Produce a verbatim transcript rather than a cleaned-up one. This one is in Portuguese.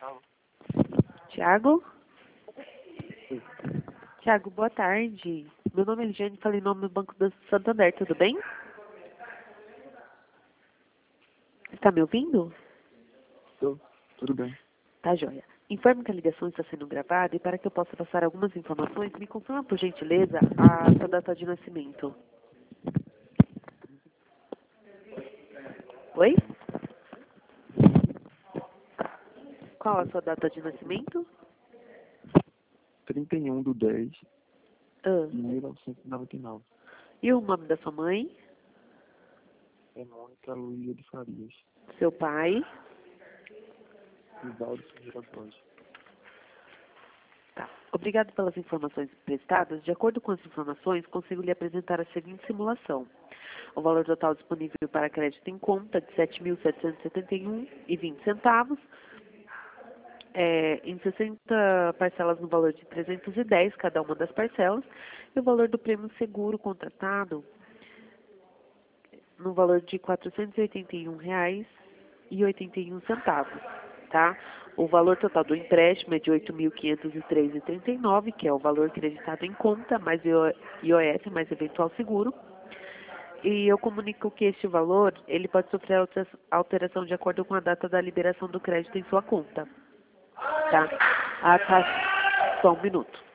Tiago? Tiago, boa tarde. Meu nome é Eliane, falei em nome do Banco do Santander, tudo bem? Está me ouvindo? Tô, tudo bem. Tá, joia. Informe que a ligação está sendo gravada e para que eu possa passar algumas informações, me confirma, por gentileza, a sua data de nascimento. Oi? Qual a sua data de nascimento? trinta e um de dez Ah. de mil novecentos e noventa e nove. E o nome da sua mãe? É Mônica Luísa de Farias. Seu pai? Rivaldo Ferreira Borges. Tá. Obrigado pelas informações prestadas. De acordo com as informações, consigo lhe apresentar a seguinte simulação. O valor total disponível para crédito em conta de sete mil setecentos e setenta e um reais e vinte centavos, é, em sessenta parcelas no valor de trezentos e dez cada uma das parcelas, e o valor do prêmio seguro contratado no valor de quatrocentos e oitenta e um reais e oitenta e um centavos, tá? O valor total do empréstimo é de oito mil quinhentos e três reais e trinta e nove centavos, que é o valor creditado em conta, mais I O F, mais eventual seguro. E eu comunico que este valor, ele pode sofrer alteração de acordo com a data da liberação do crédito em sua conta, tá? A taxa, só um minuto.